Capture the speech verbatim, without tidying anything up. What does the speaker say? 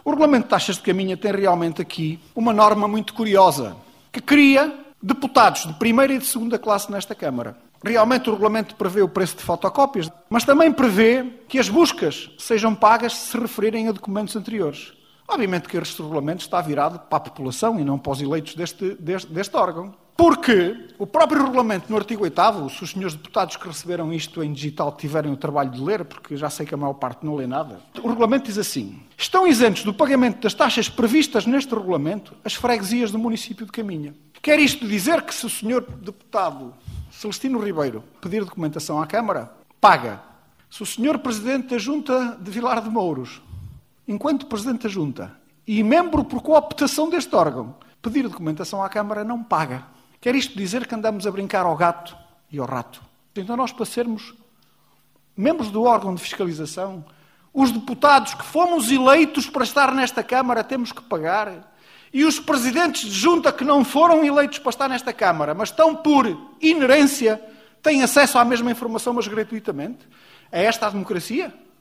O Regulamento de Taxas de Caminha tem realmente aqui uma norma muito curiosa, que cria deputados de primeira e de segunda classe nesta Câmara. Realmente o Regulamento prevê o preço de fotocópias, mas também prevê que as buscas sejam pagas se se referirem a documentos anteriores. Obviamente que este Regulamento está virado para a população e não para os eleitos deste, deste, deste órgão. Porque o próprio Regulamento, no artigo oitavo, se os senhores deputados que receberam isto em digital tiverem o trabalho de ler, porque já sei que a maior parte não lê nada, o Regulamento diz assim: estão isentos do pagamento das taxas previstas neste Regulamento as freguesias do município de Caminha. Quer isto dizer que se o senhor deputado Celestino Ribeiro pedir documentação à Câmara, paga. Se o senhor Presidente da Junta de Vilar de Mouros, enquanto Presidente da Junta e membro por cooptação deste órgão, pedir documentação à Câmara, não paga. Quer isto dizer que andamos a brincar ao gato e ao rato? Então nós, para sermos membros do órgão de fiscalização, os deputados que fomos eleitos para estar nesta Câmara temos que pagar, e os presidentes de junta que não foram eleitos para estar nesta Câmara, mas estão por inerência, têm acesso à mesma informação, mas gratuitamente? É esta a democracia?